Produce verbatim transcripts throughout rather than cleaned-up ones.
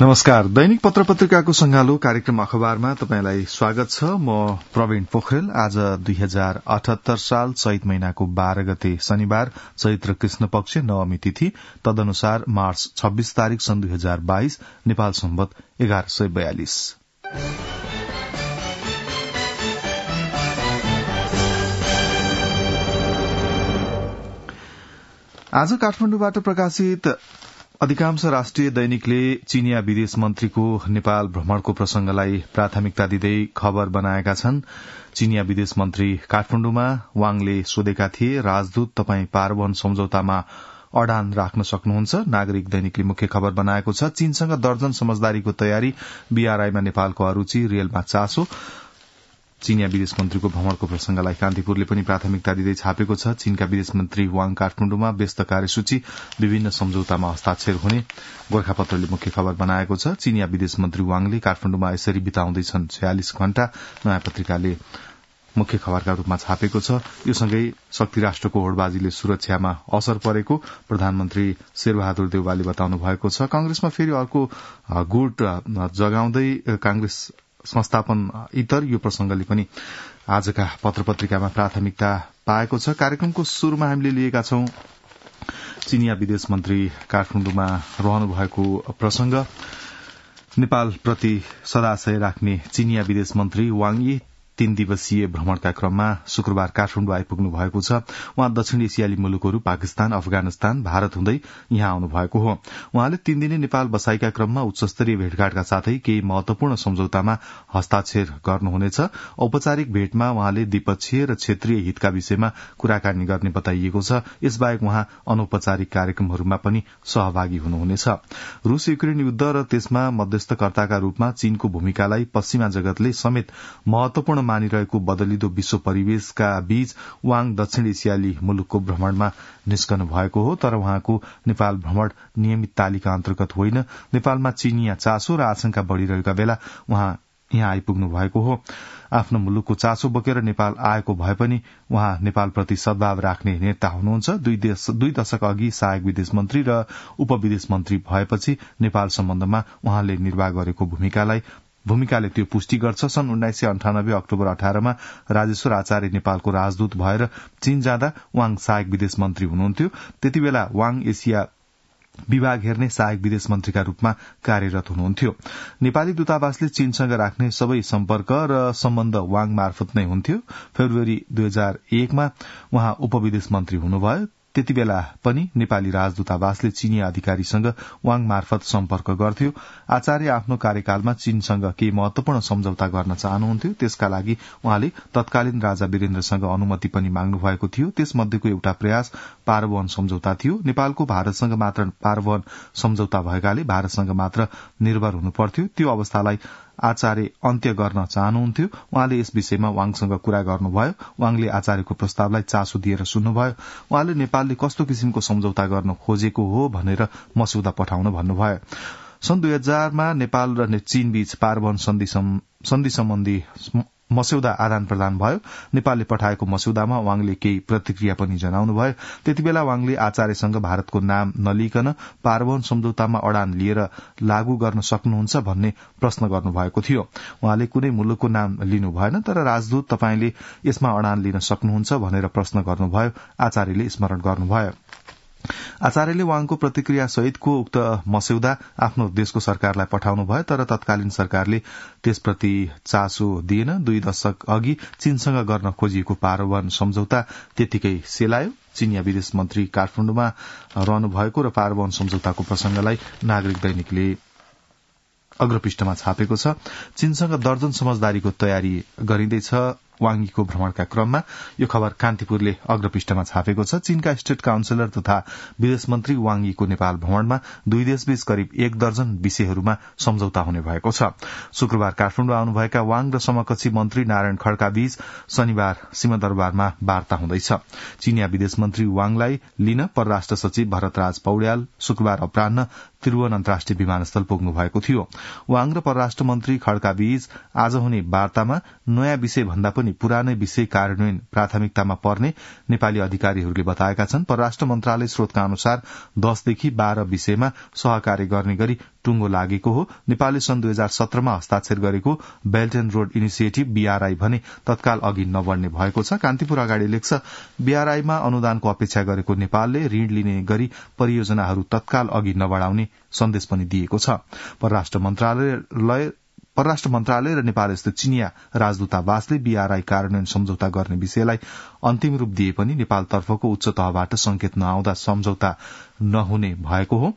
नमस्कार। दैनिक पत्र पत्रिकाको संगालो कार्यक्रम अखबारमा तपाईंलाई स्वागत छ। म प्रवीण पोखरेल। आज दुई हजार अठहत्तर साल चैत महिनाको बाह्र गते शनिबार, चैत्र कृष्ण पक्ष नवमी तिथि, तदनुसार मार्च छब्बीस तारीक सन् दुई हजार बाइस, नेपाल सम्वत एघार सय बयालिस। आज काठमाडौँबाट प्रकाशित अधिकांश राष्ट्रिय दैनिकले चीनिया विदेश मन्त्रीको नेपाल भ्रमणको प्रसंगलाई प्राथमिकता दिँदै खबर बनाएका छन्। चीनिया विदेश मन्त्री काठमाडौँमा, वाङले सोधेका थिए, राजदूत तपाई पारवन सम्झौतामा अडान राख्न सक्नुहुन्छ। नागरिक दैनिकले मुख्य खबर बनाएको छ। चीनसँग दर्जन समझदारीको तयारी, बीआरआईमा नेपालको अरूचि, रेलमा चासो। चीनिया विदेश मन्त्रीको भ्रमणको प्रसंगलाई कान्तिपुरले पनि प्राथमिकता दिँदै छापेको छ। चीनका विदेश मन्त्री वाङ काठमाडौँमा, व्यस्त कार्यसूची, विभिन्न सम्झौतामा हस्ताक्षर हुने गोर्खापत्रले मुख्य खबर बनाएको छ। चीनिया विदेश मन्त्री वाङले काठमाडौँमा यसरी बिताउँदैछन् छयालिस घण्टा, नयाँ पत्रिकाले मुख्य खबरका रूपमा छापेको छ। यो सँगै शक्ति राष्ट्रको होडबाजीले सुरक्षामा असर परेको प्रधानमन्त्री शेरबहादुर देउवाले बताउनु भएको छ। कांग्रेसमा फेरि अर्को गुट जगाउँदै कांग्रेस संस्थापन इतर, यो प्रसंगले पनि आजका पत्र पत्रिकामा प्राथमिकता पाएको छ। कार्यक्रमको शुरूमा हामीले लिएका छौं चीनिया विदेश मन्त्री काठमाडौँमा रहनु भएको प्रसंग। नेपालप्रति सदाशय राख्ने चीनिया विदेश मन्त्री वाङ यी तीन दिवसीय भ्रमणका क्रममा शुक्रबार काठमाडौँ आइपुग्नु भएको छ। उहाँ दक्षिण एसियाली मुलुकहरू पाकिस्तान, अफगानिस्तान, भारत हुँदै यहाँ आउनु भएको हो। उहाँले तीन दिने नेपाल बसाईका क्रममा उच्चस्तरीय भेटघाटका साथै केही महत्वपूर्ण सम्झौतामा हस्ताक्षर गर्नुहुनेछ। औपचारिक भेटमा उहाँले द्विपक्षीय र क्षेत्रीय हितका विषयमा कुराकानी गर्ने बताइएको छ। यसबाहेक उहाँ अनौपचारिक कार्यक्रमहरूमा पनि सहभागी हुनुहुनेछ। रूस युक्रेन युद्ध र त्यसमा मध्यस्थकर्ताका रूपमा चीनको भूमिकालाई पश्चिमा जगतले समेत महत्वपूर्ण मानिरहेको बदलिदो विश्व परिवेशका बीच वाङ दक्षिण एसियाली मुलुकको भ्रमणमा निस्कनु भएको हो। तर उहाँको नेपाल भ्रमण नियमित तालिका अन्तर्गत होइन। नेपालमा चीनिया चासो र आशंका बढ़िरहेका बेला उहाँ यहाँ आइपुग्नु भएको हो। आफ्नो मुलुकको चासो बोकेर नेपाल आएको भए पनि उहाँ नेपालप्रति सद्भाव राख्ने नेता हुनुहुन्छ। दुई, दुई दशक अघि सहायक विदेश मन्त्री र उपविदेश मन्त्री भएपछि नेपाल सम्बन्धमा उहाँले निर्वाह गरेको भूमिकालाई भूमिकाले त्यो पुष्टि गर्छ। सन् उन्नाइस सय अन्ठानब्बे अक्टोबर अठारमा राजेश्वर आचार्य नेपालको राजदूत भएर चीन जाँदा वाङ सहायक विदेश मन्त्री हुनुहुन्थ्यो। त्यति बेला वाङ एसिया विभाग हेर्ने सहायक विदेश मन्त्रीका रूपमा कार्यरत हुनुहुन्थ्यो। नेपाली दूतावासले चीनसँग राख्ने सबै सम्पर्क र सम्बन्ध वाङ मार्फत नै हुन्थ्यो। फेब्रुअरी दुई हजार एकमा उहाँ उपविदेश मन्त्री हुनुभयो। त्यति बेला पनि नेपाली राजदूतावासले चीनिया अधिकारीसँग वाङ मार्फत सम्पर्क गर्थ्यो। आचार्य आफ्नो कार्यकालमा चीनसँग केही महत्वपूर्ण सम्झौता गर्न चाहनुहुन्थ्यो। त्यसका लागि उहाँले तत्कालीन राजा वीरेन्द्रसँग अनुमति पनि माग्नु भएको थियो। त्यसमध्येको एउटा प्रयास पारवन सम्झौता थियो। नेपालको भारतसँग मात्र पारवन सम्झौता भएकाले भारतसँग मात्र निर्भर हुनु पर्थ्यो। त्यो अवस्थालाई आचार्य अन्त्य गर्न चाहनुहुन्थ्यो। उहाँले यस विषयमा वाङसँग कुरा गर्नुभयो। वाङले आचार्यको प्रस्तावलाई चासो दिएर सुन्नुभयो। उहाँले नेपालले कस्तो किसिमको सम्झौता गर्न खोजेको हो भनेर मस्यौदा पठाउन भन्नुभयो। सन् दुई हजारमा नेपाल र चीन बीच पारवन सन्धि सम्बन्धी मस्यौदा आदान प्रदान भयो। नेपालले पठाएको मस्यौदामा वाङले केही प्रतिक्रिया पनि जनाउनुभयो। त्यति बेला वाङले आचार्यसँग भारतको नाम नलिकन पारवन सम्झौतामा अडान लिएर लागू गर्न सक्नुहुन्छ भन्ने प्रश्न गर्नुभएको थियो। उहाँले कुनै मुलुकको नाम लिनु भएन, तर राजदूत तपाईंले यसमा अडान लिन सक्नुहुन्छ भनेर प्रश्न गर्नुभयो। आचार्यले स्मरण गर्नुभयो। आचार्यले वाङको प्रतिक्रिया सहितको उक्त मस्यौदा आफ्नो देशको सरकारलाई पठाउनु भयो, तर तत्कालीन सरकारले त्यसप्रति चासो दिएन। दुई दशक अघि चीनसँग गर्न खोजिएको पारवन सम्झौता त्यतिकै सेलायो। चीनिया विदेश मन्त्री काठमाडौँमा रहनु भएको र पारवन सम्झौताको प्रसंगलाई नागरिक दैनिकले अग्रपृष्ठमा छापेको छ। चीनसँग दर्जन समझदारीको तयारी गरिँदैछ वाङीको भ्रमणका क्रममा, यो खबर कान्तिपुरले अग्रपृष्ठमा छापेको छ। चीनका स्टेट काउन्सिलर तथा विदेश मन्त्री वाङीको नेपाल भ्रमणमा दुई देशबीच करिब एक दर्जन विषयहरूमा सम्झौता हुने भएको छ। शुक्रबार काठमाडौँ आउनुभएका वाङ र समकक्षी मन्त्री नारायण खड्का बीच शनिबार सिंहदरबारमा वार्ता हुँदैछ। चीनिया विदेश मन्त्री वाङलाई लिन परराष्ट्र सचिव भरतराज पौड्याल शुक्रबार अपराह्न त्रिभुवन अन्तर्राष्ट्रिय विमानस्थल पुग्नु भएको थियो। वाङ र परराष्ट्र मन्त्री खड्का बीच आज हुने वार्तामा नयाँ विषय भन्दा पनि पनि पुरानै विषय कार्यान्वयन प्राथमिकतामा पर्ने नेपाली अधिकारीहरूले बताएका छन्। परराष्ट्र मन्त्रालय स्रोतका अनुसार दसदेखि बाह्र विषयमा सहकार्य गर्ने गरी टुंगो लागेको हो। नेपालले सन् दुई हजार सत्रमा हस्ताक्षर गरेको belt and road initiative BRI भने तत्काल अघि नबढ्ने भएको छ। कान्तिपुर अगाडि लेख्छ, बीआरआईमा अनुदानको अपेक्षा गरेको नेपालले ऋण लिने गरी परियोजनाहरू तत्काल अघि नबढाउने सन्देश पनि दिएको छ। परराष्ट्र मन्त्रालय परराष्ट्र मन्त्रालय र नेपालस्थित चिनिया राजदूतावासले बीआरआई कार्यान्वयन सम्झौता गर्ने विषयलाई अन्तिम रूप दिए पनि नेपालतर्फको उच्च तहबाट संकेत नआउँदा सम्झौता नहुने भएको हो।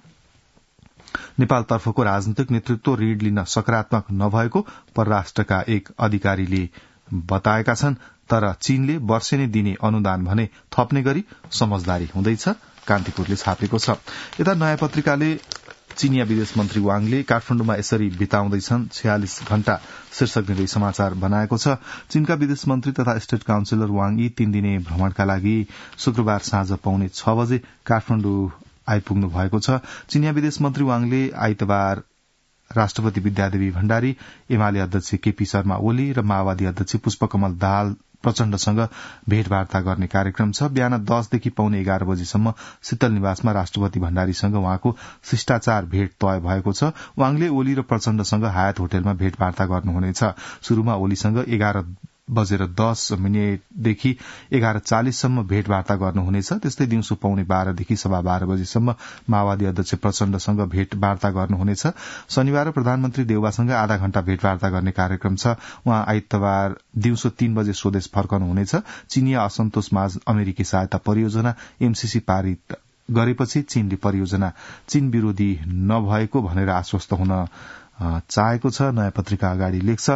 नेपालतर्फको राजनीतिक नेतृत्व ऋण लिन सकारात्मक नभएको परराष्ट्रका एक अधिकारीले बताएका छन्। तर चीनले वर्षेनी दिने अनुदान भने थप्ने गरी समझदारी हुँदैछ, कान्तिपुरले छापेको छ। यता नयाँ पत्रिकाले चीनिया विदेश मन्त्री वाङले काठमाडौँमा यसरी बिताउँदैछन् छयालिस घण्टा शीर्षक दिँदै समाचार बनाएको छ। चीनका विदेश मन्त्री तथा स्टेट काउन्सिलर वाङ यी तीन दिने भ्रमणका लागि शुक्रबार साँझ पौने छ बजे काठमाडौँ आइपुग्नु भएको छ। चीनिया विदेश मन्त्री वाङले आइतबार राष्ट्रपति विद्यादेवी भण्डारी, एमाले अध्यक्ष केपी शर्मा ओली र माओवादी अध्यक्ष पुष्पकमल दाहाल प्रचण्डसँग भेटवार्ता गर्ने कार्यक्रम छ। बिहान दसदेखि पौने एघार बजेसम्म शीतल निवासमा राष्ट्रपति भण्डारीसँग उहाँको शिष्टाचार भेट तय भएको छ। वाङले ओली र प्रचण्डसँग हायत होटलमा भेटवार्ता गर्नुहुनेछ। शुरूमा ओलीसँग एघार बजेर दस मिनटदेखि एघार चालिससम्म भेटवार्ता गर्नुहुनेछ। त्यस्तै दिउँसो पौने बाह्रदेखि सवा बाह्र बजेसम्म माओवादी अध्यक्ष प्रचण्डसँग भेटवार्ता गर्नुहुनेछ। शनिबार प्रधानमन्त्री देउवासँग आधा घण्टा भेटवार्ता गर्ने कार्यक्रम छ। उहाँ आइतबार दिउँसो तीन बजे स्वदेश फर्कनुहुनेछ। चीनिया असन्तोषमाझ अमेरिकी सहायता परियोजना एमसीसी पारित गरेपछि चीनले परियोजना चीन विरोधी नभएको भनेर आश्वस्त हुन चाहेको छ। नयाँ पत्रिका अगाडि लेख्छ,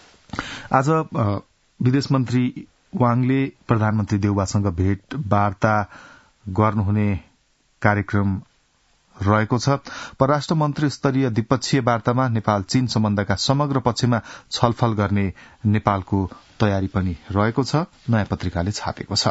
आज विदेश मन्त्री वाङले प्रधानमन्त्री देउवासँग भेटवार्ता गर्नुहुने कार्यक्रम रहेको छ। परराष्ट्र मन्त्री स्तरीय द्विपक्षीय वार्तामा नेपाल चीन सम्बन्धका समग्र पक्षमा छलफल गर्ने नेपालको तयारी पनि रहेको छ, नयाँ पत्रिकाले छापेको छ।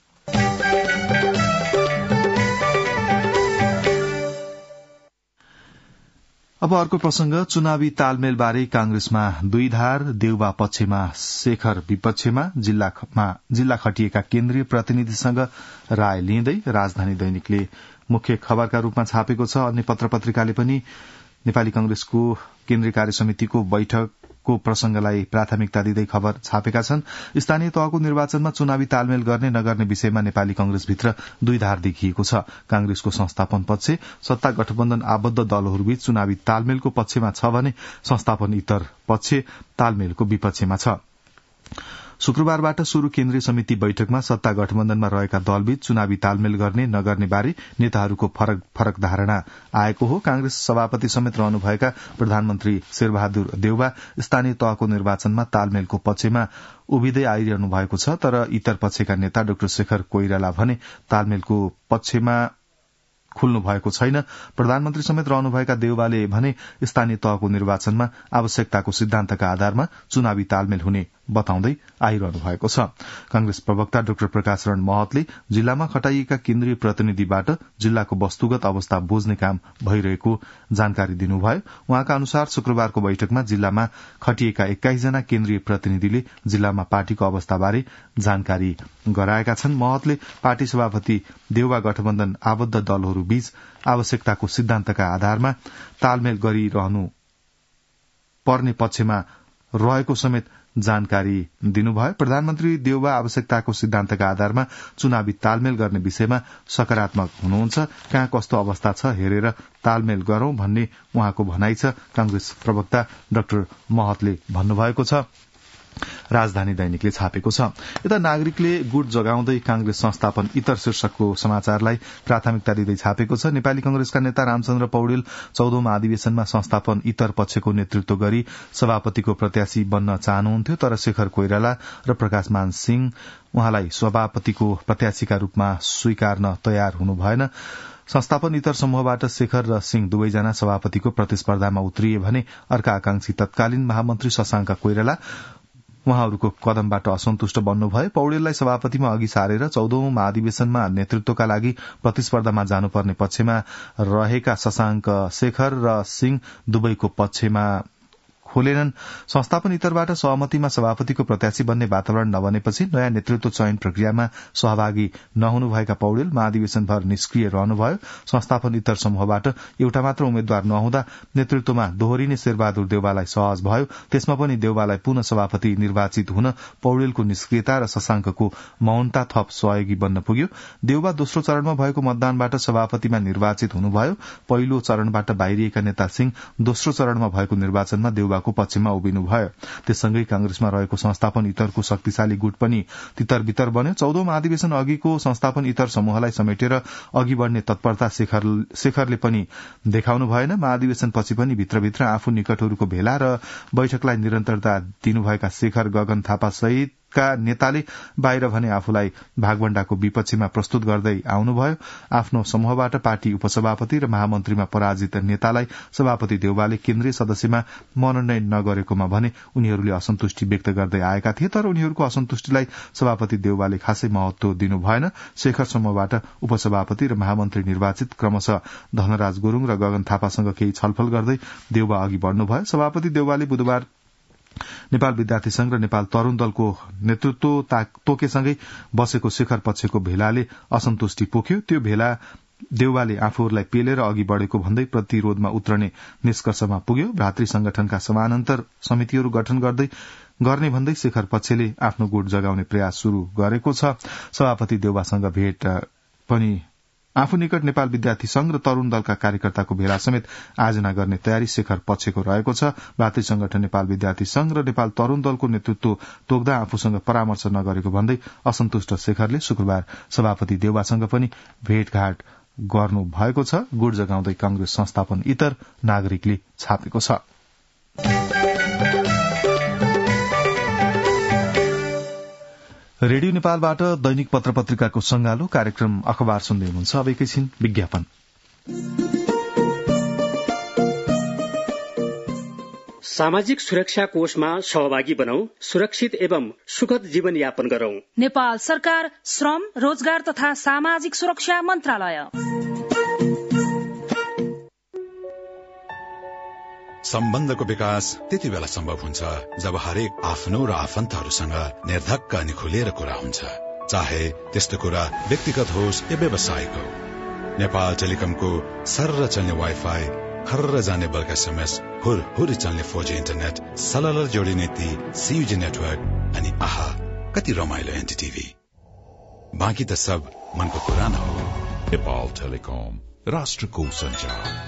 अब अर्को प्रसंग, चुनावी तालमेलबारे कांग्रेसमा दुई धार, देउबा पक्षमा शेखर विपक्षमा, जिल्लामा जिल्ला खटिएका केन्द्रीय प्रतिनिधिसँग राय लिँदै राजधानी दैनिकले मुख्य खबरका रूपमा छापेको छ। अन्य पत्र पत्रिकाले पनि नेपाली कांग्रेसको केन्द्रीय कार्य समितिको बैठकको प्रसंगलाई प्राथमिकता दिँदै खबर छापेका छन्। स्थानीय तहको निर्वाचनमा चुनावी तालमेल गर्ने नगर्ने विषयमा नेपाली कांग्रेसभित्र दुई धार देखिएको छ। कांग्रेसको संस्थापन पक्ष सत्ता गठबन्धन आबद्ध दलहरूबीच चुनावी तालमेलको पक्षमा छ भने संस्थापन इतर पक्ष तालमेलको विपक्षमा छ। शुक्रबारबाट शुरू केन्द्रीय समिति बैठकमा सत्ता गठबन्धनमा रहेका दलबीच चुनावी तालमेल गर्ने नगर्ने बारे नेताहरूको फरक फरक धारणा आएको हो। कांग्रेस सभापति समेत रहनुभएका प्रधानमन्त्री शेरबहादुर देउबा स्थानीय तहको निर्वाचनमा तालमेलको पक्षमा उभिँदै आइरहनु भएको छ। तर इतर पक्षका नेता डाक्टर शेखर कोइराला भने तालमेलको पक्षमा खुल्नु भएको छैन। प्रधानमन्त्री समेत रहनुभएका देउबाले भने स्थानीय तहको निर्वाचनमा आवश्यकताको सिद्धान्तका आधारमा चुनावी तालमेल हुने बताउँदै आइरहनु भएको छ। कांग्रेस प्रवक्ता डाक्टर प्रकाश रण महतले जिल्लामा खटाइएका केन्द्रीय प्रतिनिधिबाट जिल्लाको वस्तुगत अवस्था बुझ्ने काम भइरहेको जानकारी दिनुभयो। उहाँका अनुसार शुक्रबारको बैठकमा जिल्लामा खटिएका एक्काइस जना केन्द्रीय प्रतिनिधिले जिल्लामा पार्टीको अवस्थाबारे जानकारी गराएका छन्। महतले पार्टी सभापति देउबा गठबन्धन आबद्ध दलहरू बीच आवश्यकताको सिद्धान्तका आधारमा तालमेल गरिरहनु पर्ने पक्षमा रहेको समेत जानकारी दिनुभयो। प्रधानमन्त्री देउबा आवश्यकताको सिद्धान्तका आधारमा चुनावी तालमेल गर्ने विषयमा सकारात्मक हुनुहुन्छ। कहाँ कस्तो अवस्था छ हेरेर तालमेल गरौं भन्ने उहाँको भनाइ छ। कांग्रेस प्रवक्ता डाक्टर महतले भन्नुभएको छ, राजधानी दैनिकले छापेको छ। यता नागरिकले गुट जगाउँदै कांग्रेस संस्थापन इतर शीर्षकको समाचारलाई प्राथमिकता दिँदै छापेको छ। नेपाली कांग्रेसका नेता रामचन्द्र पौडेल चौधौं महाधिवेशनमा संस्थापन इतर पक्षको नेतृत्व गरी सभापतिको प्रत्याशी बन्न चाहनुहुन्थ्यो, तर शेखर कोइराला र प्रकाशमान सिंह उहाँलाई सभापतिको प्रत्याशीका रूपमा स्वीकार्न तयार हुनु भएन। संस्थापन इतर समूहबाट शेखर र सिंह दुवैजना सभापतिको प्रतिस्पर्धामा उत्रिए भने अर्का आकांक्षी तत्कालीन महामन्त्री शशांक कोइराला उहाँहरूको कदमबाट असन्तुष्ट बन्नुभयो। पौडेललाई सभापतिमा अघि सारेर चौधौं महाधिवेशनमा नेतृत्वका लागि प्रतिस्पर्धामा जानुपर्ने पक्षमा रहेका शशांक शेखर र सिंह दुवैको पक्षमा खोलेनन्। संस्थापन इतरबाट सहमतिमा सभापतिको प्रत्याशी बन्ने वातावरण नबनेपछि नयाँ नेतृत्व चयन प्रक्रियामा सहभागी नहुनुभएका पौडेल महाधिवेशनभर निष्क्रिय रहनुभयो। संस्थापन इतर समूहबाट एउटा मात्र उम्मेद्वार नहुँदा नेतृत्वमा दोहोरिने शेरबहादुर देउवालाई सहज भयो। त्यसमा पनि देउवालाई पुनः सभापति निर्वाचित हुन पौडेलको निष्क्रियता र शशाङ्कको मौनता थप सहयोगी बन्न पुग्यो। देउवा दोस्रो चरणमा भएको मतदानबाट सभापतिमा निर्वाचित हुनुभयो। पहिलो चरणबाट बाहिरिएका नेता सिंह दोस्रो चरणमा भएको निर्वाचनमा देउवाको पक्षमा उभिनुभयो। त्यससँगै कांग्रेसमा रहेको संस्थापन इतरको शक्तिशाली गुट पनि तितर बितर बन्यो। चौधौं महाधिवेशन अघिको संस्थापन इतर समूहलाई समेटेर अघि बढ़ने तत्परता शेखर, शेखरले पनि देखाउनु भएन। महाधिवेशनपछि पनि भित्रभित्र आफू निकटहरूको भेला र बैठकलाई निरन्तरता दिनुभएका शेखर गगन थापा सहित का नेताले बाहिर भने आफूलाई भागभण्डाको विपक्षमा प्रस्तुत गर्दै आउनुभयो। आफ्नो समूहबाट पार्टी उपसभापति र महामन्त्रीमा पराजित नेतालाई सभापति देउवाले केन्द्रीय सदस्यमा मनोनयन नगरेकोमा भने उनीहरूले असन्तुष्टि व्यक्त गर्दै आएका थिए, तर उनीहरूको असन्तुष्टिलाई सभापति देउवाले खासै महत्व दिनु भएन। शेखर समूहबाट उपसभापति र महामन्त्री निर्वाचित क्रमशः धनराज गुरूङ र गगन थापासँग केही छलफल गर्दै देउवा अघि बढ़नुभयो। सभापति देउवाले बुधबार नेपाल विद्यार्थी संघ र नेपाल तरूण दलको नेतृत्व तोकेसँगै बसेको शेखर पक्षको भेलाले असन्तुष्टि पोख्यो। त्यो भेला देउवाले आफूहरूलाई पेलेर अघि बढ़ेको भन्दै प्रतिरोधमा उत्रने निष्कर्षमा पुग्यो। भातृ संगठनका समानान्तर समितिहरू गठन गर्दै गर्ने भन्दै शेखर पक्षले आफ्नो गुट जगाउने प्रयास शुरू गरेको छ। सभापति देउवासँग भेट पनि आफू निकट नेपाल विद्यार्थी संघ र तरूण दलका कार्यकर्ताको भेला समेत आयोजना गर्ने तयारी शेखर पक्षको रहेको छ। भातृ संगठन नेपाल विद्यार्थी संघ र नेपाल तरूण दलको नेतृत्व तोक्दा आफूसँग परामर्श नगरेको भन्दै असन्तुष्ट शेखरले शुक्रबार सभापति देउवासँग पनि भेटघाट गर्नु भएको छ। गुट जगाउँदै कांग्रेस संस्थापन इतर नागरिकले छापेको छ। रेडियो नेपालबाट दैनिक पत्र पत्रिकाको संगालो कार्यक्रम अखबार सुन्दै हुनुहुन्छ। अब एकैछिन विज्ञापन। सामाजिक सुरक्षा कोषमा सहभागी बनौं, सुरक्षित एवं सुखद जीवन यापन गरौं। नेपाल सरकार श्रम, रोजगार तथा सामाजिक सुरक्षा मन्त्रालय। सम्बन्धको विकास त्यति बेला सम्भव हुन्छ जब हरेक आफ्नो र आफन्तहरूसँग निर्धक्क अनि खुलेर कुरा हुन्छ, चाहे त्यस्तो कुरा व्यक्तिगत होस् या व्यवसायिक हो। नेपाल टेलिकमको सर्र चल्ने वाइफाई, खर्र जाने बल्क एसएमएस, हुर हुरी चल्ने फोर जी इन्टरनेट, सलल जोडिने ती सीयूजी नेटवर्क अनि आहा कति रमाइलो एनटीटीभी। बाँकी त सब मनको कुरा न हो। नेपाल टेलिकम, राष्ट्रको सञ्चार।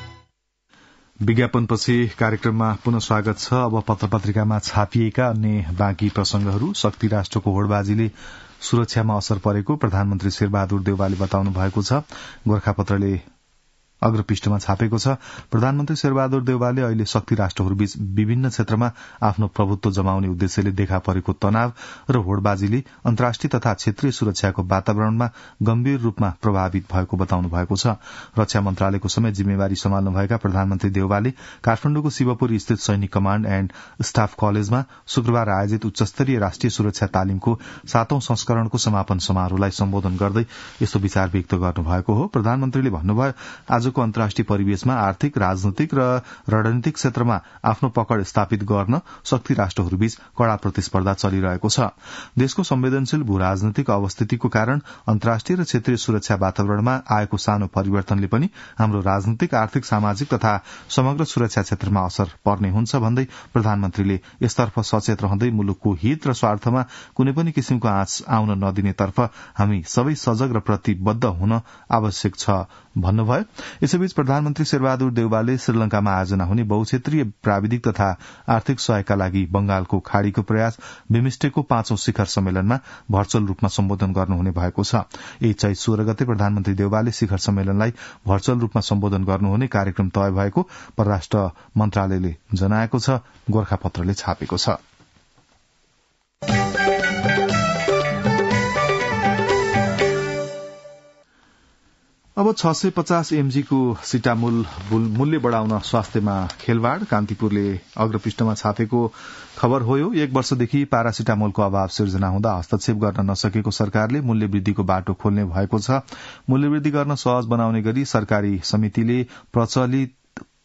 विज्ञापनपछि कार्यक्रममा पुनः स्वागत छ। अब पत्र पत्रिकामा छापिएका अन्य बाँकी प्रसंगहरू। शक्ति राष्ट्रको होडबाजीले सुरक्षामा असर परेको प्रधानमन्त्री शेरबहादुर देउवाले बताउनु भएको छ। गोरखापत्रले अग्रपृष्ठमा छापेको छ। प्रधानमन्त्री शेरबहादुर देउवाले अहिले शक्ति राष्ट्रहरूबीच विभिन्न क्षेत्रमा आफ्नो प्रभुत्व जमाउने उद्देश्यले देखा परेको तनाव र होडबाजीले अन्तर्राष्ट्रिय तथा क्षेत्रीय सुरक्षाको वातावरणमा गम्भीर रूपमा प्रभावित भएको बताउनु भएको छ। रक्षा मन्त्रालयको समेत जिम्मेवारी सम्हाल्नुभएका प्रधानमन्त्री देउवाले काठमाडौँको शिवपुरी स्थित सैनिक कमाण्ड एण्ड स्टाफ कलेजमा शुक्रबार आयोजित उच्चस्तरीय राष्ट्रिय सुरक्षा तालिमको सातौं संस्करणको समापन समारोहलाई सम्बोधन गर्दै यस्तो विचार व्यक्त गर्नुभएको हो। प्रधानमन्त्रीले भन्नुभयो, आज को अन्तर्राष्ट्रिय परिवेशमा आर्थिक, राजनैतिक र रणनीतिक क्षेत्रमा आफ्नो पकड़ स्थापित गर्न शक्ति राष्ट्रहरूबीच कड़ा प्रतिस्पर्धा चलिरहेको छ। देशको संवेदनशील भू राजनैतिक अवस्थितिको कारण अन्तर्राष्ट्रिय र क्षेत्रीय सुरक्षा वातावरणमा आएको सानो परिवर्तनले पनि हाम्रो राजनैतिक, आर्थिक, सामाजिक तथा समग्र सुरक्षा क्षेत्रमा असर पर्ने हुन्छ भन्दै प्रधानमन्त्रीले यसतर्फ सचेत रहँदै मुलुकको हित र स्वार्थमा कुनै पनि किसिमको आँच आउन नदिनेतर्फ हामी सबै सजग र प्रतिबद्ध हुन आवश्यक छ भन्नुभयो। यसैबीच प्रधानमन्त्री शेरबहादुर देउवाले श्रीलंकामा आयोजना हुने बहुक्षेत्रीय प्राविधिक तथा आर्थिक सहयोगका लागि बंगालको खाड़ीको प्रयास बिमस्टेकको पाँचौं शिखर सम्मेलनमा भर्चुअल रूपमा सम्बोधन गर्नुहुने भएको छ। यही चैत सोह्र गते प्रधानमन्त्री देउवाले शिखर सम्मेलनलाई भर्चुअल रूपमा सम्बोधन गर्नुहुने कार्यक्रम तय भएको परराष्ट्र मन्त्रालयले जनाएको छ, गोरखापत्रले छापेको छ। अब छ सय पचास एमजीको सिटामोल मूल्य बढ़ाउन स्वास्थ्यमा खेलवाड़, कान्तिपुरले अग्रपृष्ठमा छापेको खबर हो। यो एक वर्षदेखि पारासिटामोलको अभाव सिर्जना हुँदा हस्तक्षेप गर्न नसकेको सरकारले मूल्य वृद्धिको बाटो खोल्ने भएको छ। मूल्य वृद्धि गर्न सहज बनाउने गरी सरकारी समितिले प्रचलित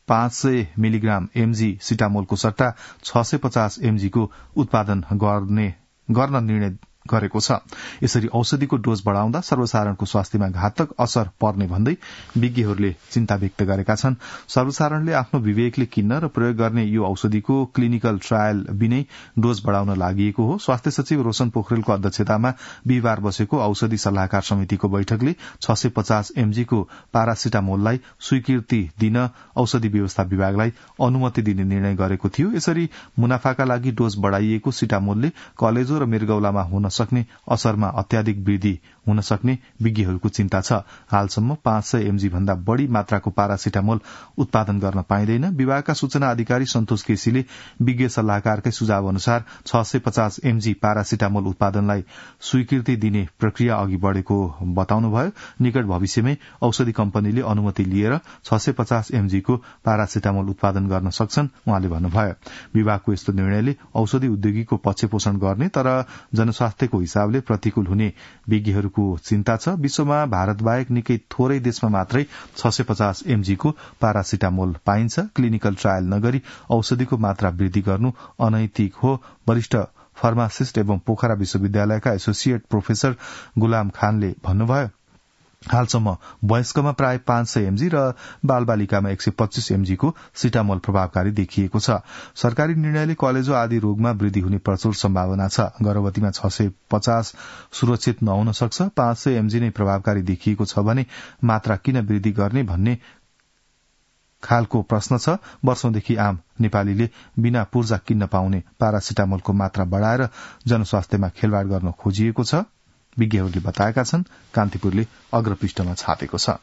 पाँच सय मिलिग्राम एमजी सिटामोलको सट्टा छ सय पचास एमजीको उत्पादन गर्ने गर्न निर्णय गरेको छ। यसरी औषधिको डोज बढ़ाउँदा सर्वसाधारणको स्वास्थ्यमा घातक असर पर्ने भन्दै विज्ञहरूले चिन्ता व्यक्त गरेका छन्। सर्वसाधारणले आफ्नो विवेकले किन्न र प्रयोग गर्ने यो औषधिको क्लिनिकल ट्रायल बिनै डोज बढ़ाउन लागि हो। स्वास्थ्य सचिव रोशन पोखरेलको अध्यक्षतामा बिहिबार बसेको औषधि सल्लाहकार समितिको बैठकले छ सय पचास एमजीको पारासिटामोललाई स्वीकृति दिन औषधि व्यवस्था विभागलाई अनुमति दिने निर्णय गरेको थियो। यसरी मुनाफाका लागि डोज बढ़ाइएको सिटामोलले कलेजो र मृगौलामा हुन सक्ने असरमा अत्याधिक वृद्धि हुन सक्ने विज्ञहरूको चिन्ता छ। हालसम्म पाँच सय एमजी भन्दा बढ़ी मात्राको पारासिटामोल उत्पादन गर्न पाइँदैन। विभागका सूचना अधिकारी सन्तोष केसीले विज्ञ सल्लाहकारकै सुझाव अनुसार छ सय पचास एमजी पारासिटामोल उत्पादनलाई स्वीकृति दिने प्रक्रिया अघि बढ़ेको बताउनुभयो। निकट भविष्यमै औषधि कम्पनीले अनुमति लिएर छ सय पचास एमजीको पारासिटामोल उत्पादन गर्न सक्छन् उहाँले भन्नुभयो। विभागको यस्तो निर्णयले औषधि उद्योगीको पक्षपोषण गर्ने तर जनस्वास्थ्यको हिसाबले प्रतिकूल हुने विज्ञहरूको चिन्ता छ। विश्वमा भारत बाहेक निकै थोरै देशमा मात्रै छ सय पचास एमजीको पारासिटामोल पाइन्छ। क्लिनिकल ट्रायल नगरी औषधिको मात्रा वृद्धि गर्नु अनैतिक हो। वरिष्ठ फार्मासिस्ट एवं पोखरा विश्वविद्यालयका एसोसिएट प्रोफेसर गुलाम खानले भन्नुभयो। हालसम्म वयस्कमा प्राय पाँच सय एमजी र बालबालिकामा एक सय पच्चीस एमजीको सिटामोल प्रभावकारी देखिएको छ। सरकारी निर्णयले कलेजो आदि रोगमा वृद्धि हुने प्रचुर सम्भावना छ। गर्भवतीमा छ सय पचास सुरक्षित नहुन सक्छ। पाँच सय एमजी नै प्रभावकारी देखिएको छ भने मात्रा किन वृद्धि गर्ने भन्ने खालको प्रश्न छ। वर्षौंदेखि आम नेपालीले बिना पूर्जा किन्न पाउने पारासिटामोलको मात्रा बढ़ाएर जनस्वास्थ्यमा खेलवाड़ गर्न खोजिएको छ विज्ञहरूले बताएका छन्। कान्तिपुरले अग्रपृष्ठमा छापेको छ।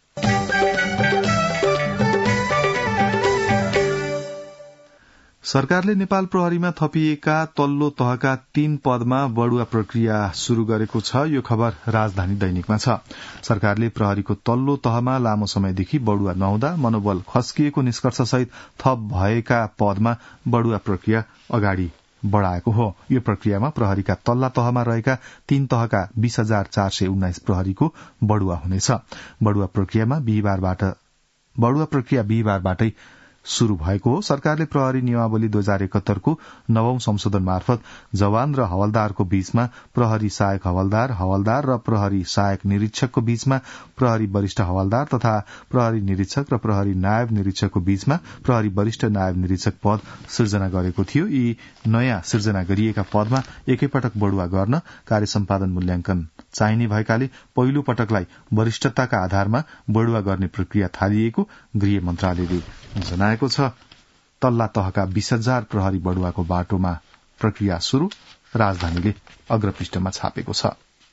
सरकारले नेपाल प्रहरीमा थपिएका तल्लो तहका तीन पदमा बढ़ुवा प्रक्रिया शुरू गरेको छ। यो खबर राजधानी दैनिकमा छ। सरकारले प्रहरीको तल्लो तहमा लामो समयदेखि बढ़ुवा नहुँदा मनोबल खस्किएको निष्कर्षसहित थप भएका पदमा बढ़ुवा प्रक्रिया अगाडि बढ़ाएको हो। यो प्रक्रियामा प्रहरीका तल्ला तहमा रहेका तीन तहका बीस हजार चार सय उन्नाइस प्रहरीको बढ़ुवा हुनेछ। बढ़ुवा प्रक्रियामा बिहिबारबाट बढ़ुवा प्रक्रिया बिहिबारबाटै शुरू भएको हो। सरकारले प्रहरी नियमावली दुई हजार एकहत्तरको नवौं संशोधन मार्फत जवान र हवलदारको बीचमा प्रहरी सहायक हवलदार, हवलदार र प्रहरी सहायक निरीक्षकको बीचमा प्रहरी वरिष्ठ हवलदार तथा प्रहरी निरीक्षक र प्रहरी नायब निरीक्षकको बीचमा प्रहरी वरिष्ठ नायब निरीक्षक पद सिर्जना गरेको थियो। यी नयाँ सिर्जना गरिएका पदमा एकैपटक बढ़ुवा गर्न कार्य सम्पादन मूल्याङ्कन चाहिने भएकाले पहिलो पटकलाई वरिष्ठताका आधारमा बढ़ुवा गर्ने प्रक्रिया थालिएको गृह मन्त्रालयले जनाएको छ। तल्ला तहका बीस हजार प्रहरी बढ़ुवाको बाटोमा प्रक्रिया शुरू राजधानीले अग्रपृष्ठमा छापेको छ।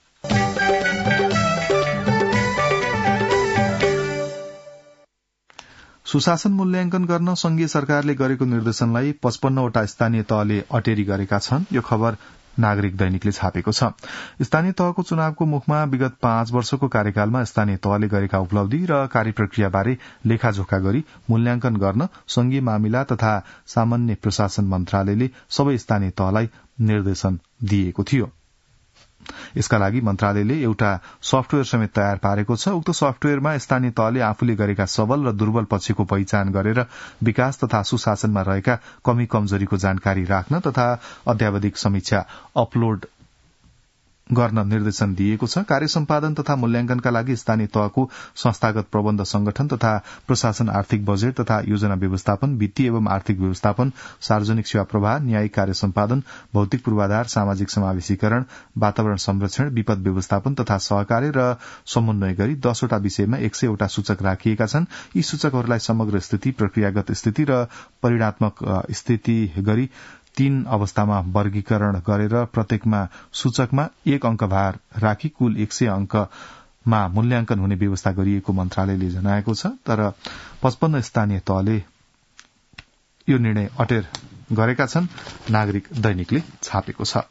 सुशासन मूल्याङ्कन गर्न संघीय सरकारले गरेको निर्देशनलाई पचपन्नवटा स्थानीय तहले अटेरी गरेका छन्। यो खबर नागरिक दैनिकले छापेको छ। स्थानीय तहको चुनावको मुखमा विगत पाँच वर्षको कार्यकालमा स्थानीय तहले गरेका उपलब्धि र कार्यप्रक्रियाबारे लेखाजोखा गरी मूल्याङ्कन गर्न संघीय मामिला तथा सामान्य प्रशासन मन्त्रालयले सबै स्थानीय तहलाई निर्देशन दिएको थियो। यसका लागि मन्त्रालयले एउटा सफ्टवेयर समेत तयार पारेको छ। उक्त सफ्टवेयरमा स्थानीय तहले आफूले गरेका सबल र दुर्बल पक्षको पहिचान गरेर विकास तथा सुशासनमा रहेका कमी कमजोरीको जानकारी राख्न तथा अध्यावधिक समीक्षा अपलोड गर्न निर्देशन दिएको छ। कार्य सम्पादन तथा मूल्याङ्कनका लागि स्थानीय तहको संस्थागत प्रबन्ध संगठन तथा प्रशासन, आर्थिक बजेट तथा योजना व्यवस्थापन, वित्तीय एवं आर्थिक व्यवस्थापन, सार्वजनिक सेवा प्रवाह, न्यायिक कार्य सम्पादन, भौतिक पूर्वाधार, सामाजिक समावेशीकरण, वातावरण संरक्षण, विपद व्यवस्थापन तथा सहकार्य र समन्वय गरी दसवटा विषयमा एक सयवटा सूचक राखिएका छन्। यी सूचकहरूलाई समग्र स्थिति, प्रक्रियागत स्थिति र परिणात्मक स्थिति गरी तीन अवस्थामा वर्गीकरण गरेर प्रत्येकमा सूचकमा एक अंक भार राखी कुल एक सय अंकमा मूल्याङ्कन हुने व्यवस्था गरिएको मन्त्रालयले जनाएको छ। तर पचपन्न स्थानीय तहले यो निर्णय अटेर गरेका छन्। नागरिक दैनिकले छापेको छ।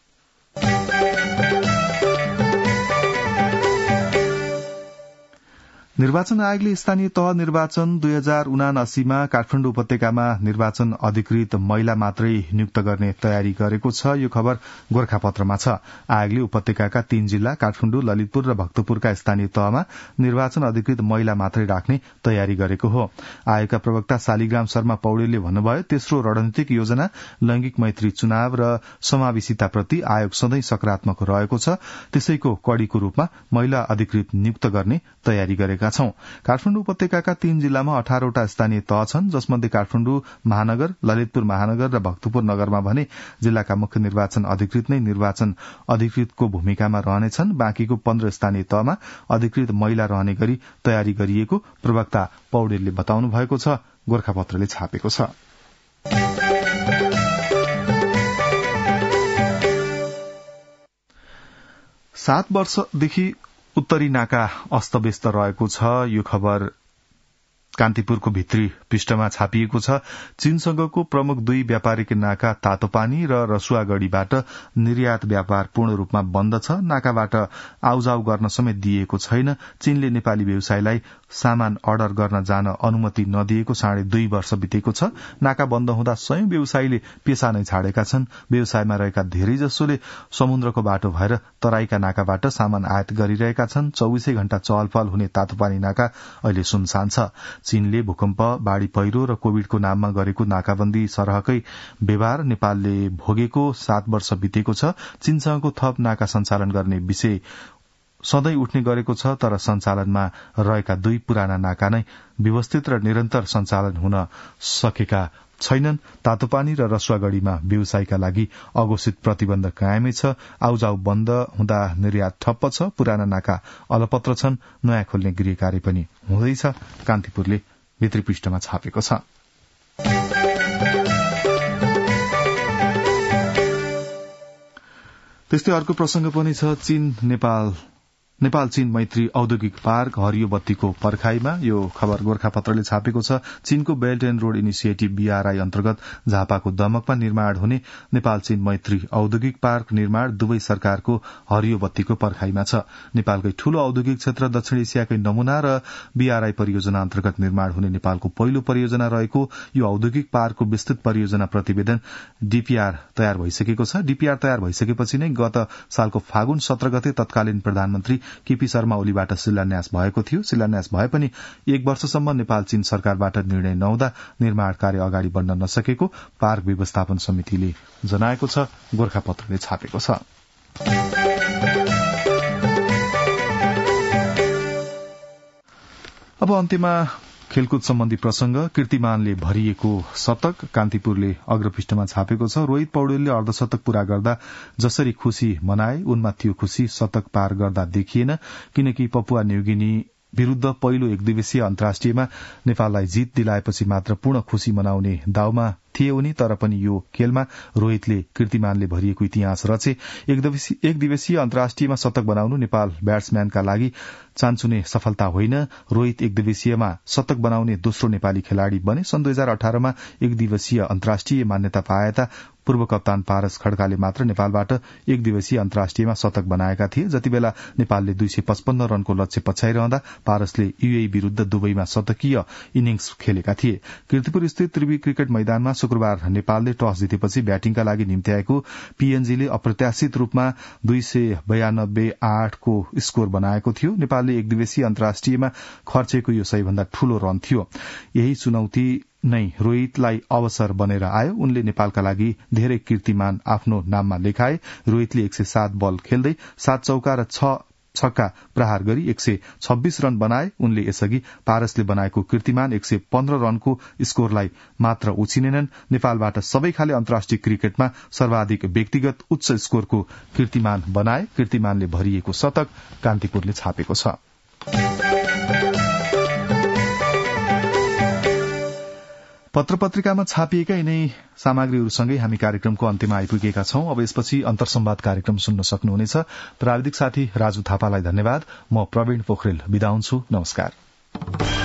निर्वाचन आयोगले स्थानीय तह निर्वाचन दुई हजार उनासीमा काठमाडौँ उपत्यकामा निर्वाचन अधिकृत महिला मात्रै नियुक्त गर्ने तयारी गरेको छ। यो खबर गोरखापत्रमा छ। आयोगले उपत्यकाका तीन जिल्ला काठमाडौँ, ललितपुर र भक्तपुरका स्थानीय तहमा निर्वाचन अधिकृत महिला मात्रै राख्ने तयारी गरेको हो। आयोगका प्रवक्ता शालिग्राम शर्मा पौडेलले भन्नुभयो, तेस्रो रणनीतिक योजना लैंगिक मैत्री चुनाव र समावेशिताप्रति आयोग सधैं सकारात्मक रहेको छ। त्यसैको कड़ीको रूपमा महिला अधिकृत नियुक्त गर्ने तयारी गरेका छौं। काठमाडौँ उपत्यकाका तीन जिल्लामा अठारवटा स्थानीय तह छन्, जसमध्ये काठमाडौँ महानगर, ललितपुर महानगर र भक्तपुर नगरमा भने जिल्लाका मुख्य निर्वाचन अधिकृत नै निर्वाचन अधिकृतको भूमिकामा रहनेछन्। बाँकीको पन्ध्र स्थानीय तहमा अधिकृत महिला रहने गरी तयारी गरिएको प्रवक्ता पौडेलले बताउनु भएको छ। गोरखापत्रले छापेको छ। सात वर्षदेखि उत्तरी नाका अस्तव्यस्त रहेको छ। यो खबर कान्तिपुरको भित्री पृष्ठमा छापिएको छ। चीनसँगको प्रमुख दुई व्यापारिक नाका तातोपानी र रसुवागढ़ीबाट निर्यात व्यापार पूर्ण रूपमा बन्द छ। नाकाबाट आउजाउ गर्न समेत दिइएको छैन। चीनले नेपाली व्यवसायीलाई सामान अर्डर गर्न जान अनुमति नदिएको साढे दुई वर्ष बितेको छ। नाका बन्द हुँदा सयौं व्यवसायीले पेसा नै छाडेका छन्। व्यवसायमा रहेका धेरै जसोले समुद्रको बाटो भएर तराईका नाकाबाट सामान आयात गरिरहेका छन्। चौबीसै घण्टा चहलपहल हुने तातोपानी नाका अहिले सुनसान छ। चीनले भूकम्प, बाढ़ी पहिरो र कोविडको नाममा गरेको नाकाबन्दी सरहकै व्यवहार नेपालले भोगेको सात वर्ष बितेको छ। चीनसँगको थप नाका सञ्चालन गर्ने विषय सधैं उठ्ने गरेको छ, तर सञ्चालनमा रहेका दुई पुराना नाका नै व्यवस्थित र निरन्तर सञ्चालन हुन सकेका छैनन्। तातोपानी र रसुवागढ़ीमा व्यवसायका लागि अघोषित प्रतिबन्ध कायमै छ। आउजाउ बन्द हुँदा निर्यात ठप्प छ। पुराना नाका अलपत्र छन्। नयाँ खोल्ने गृह कार्य पनि हुँदैछ। कान्तिपुरले भित्री पृष्ठमा छापेको छ। त्यस्तै अर्को प्रसंग पनि छ। चीन नेपाल नेपाल चीन मैत्री औद्योगिक पार्क हरियो बत्तीको पर्खाईमा। यो खबर गोरखापत्रले छापेको छ। चीनको belt and road initiative BRI अन्तर्गत झापाको दमकमा निर्माण हुने नेपाल चीन मैत्री औद्योगिक पार्क निर्माण दुवै सरकारको हरियो बत्तीको पर्खाईमा छ। नेपालकै ठूलो औद्योगिक क्षेत्र दक्षिण एशियाकै नमूना र बीआरआई परियोजना अन्तर्गत निर्माण हुने नेपालको पहिलो परियोजना रहेको यो औद्योगिक पार्कको विस्तृत परियोजना प्रतिवेदन डीपीआर तयार भइसकेको छ। डीपीआर तयार भइसकेपछि नै गत सालको फागुन सत्र गते तत्कालीन प्रधानमन्त्री केपी शर्मा ओलीबाट शिलान्यास भएको थियो। शिलान्यास भए पनि एक वर्षसम्म नेपाल चीन सरकारबाट निर्णय नहुँदा निर्माण कार्य अगाडि बढ्न नसकेको पार्क व्यवस्थापन समितिले जनाएको छ। गोरखापत्रले छापेको छ। अब अन्त्यमा खेलकुद सम्बन्धी प्रसंग। कीर्तिमानले भरिएको शतक कान्तिपुरले अग्रपृष्ठमा छापेको छ। रोहित पौडेलले अर्धशतक पूरा गर्दा जसरी खुशी मनाए उनमा त्यो खुशी शतक पार गर्दा देखिएन, किनकि पपुवा न्युगिनी विरूद्ध पहिलो एक दिवसीय अन्तर्राष्ट्रियमा नेपाललाई जीत दिलाएपछि मात्र पूर्ण खुशी मनाउने दाउमा थिए उनी। तर पनि यो खेलमा रोहितले कीर्तिमानले भरिएको इतिहास रचे। एक दिवसीय अन्तर्राष्ट्रियमा शतक बनाउनु नेपाल ब्याट्सम्यानका लागि चान्चुने सफलता होइन। रोहित एक दिवसीयमा शतक बनाउने दोस्रो नेपाली खेलाड़ी बने। सन् दुई हजार अठारमा एक दिवसीय अन्तर्राष्ट्रिय मान्यता पाएता पूर्व कप्तान पारस खड्काले मात्र नेपालबाट एक दिवसीय अन्तर्राष्ट्रियमा शतक बनाएका थिए। जतिबेला नेपालले दुई सय पचपन्न रनको लक्ष्य पछ्याइरहँदा पारसले यूएई विरूद्ध दुबईमा शतकीय इनिंग्स खेलेका थिए। कीर्तिपुर स्थित त्रिवी क्रिकेट मैदानमा शुक्रबार नेपालले टस जितेपछि ब्याटिङका लागि निम्त्याएको पीएनजीले अप्रत्याशित रूपमा दुई सय बयानब्बे आठको स्कोर बनाएको थियो। नेपालले एक दिवसीय अन्तर्राष्ट्रियमा खर्चेको यो सबैभन्दा ठूलो रन थियो। यही चुनौती नै रोहितलाई अवसर बनेर आयो। उनले नेपालका लागि धेरै कीर्तिमान आफ्नो नाममा लेखाए। रोहितले एक सय सात बल खेल्दै सात चौका र छ छक्का प्रहार गरी एक सय छब्बीस रन बनाए। उनले यसअघि पारसले बनाएको कीर्तिमान एक सय पन्ध्र रनको स्कोरलाई मात्र उछिनेनन्। नेपालबाट सबै खाले अन्तर्राष्ट्रिय क्रिकेटमा सर्वाधिक व्यक्तिगत उच्च स्कोरको कीर्तिमान बनाए। कीर्तिमानले भरिएको शतक कान्तिपुरले छापेको छ। पत्र पत्रिकामा छापिएका यिनै सामग्रीहरूसँगै हामी कार्यक्रमको अन्त्यमा आइपुगेका छौं। अब यसपछि अन्तर्संवाद कार्यक्रम सुन्न सक्नुहुनेछ। प्राविधिक साथी राजु थापालाई धन्यवाद। म प्रवीण पोखरेल बिदा हुन्छु। नमस्कार।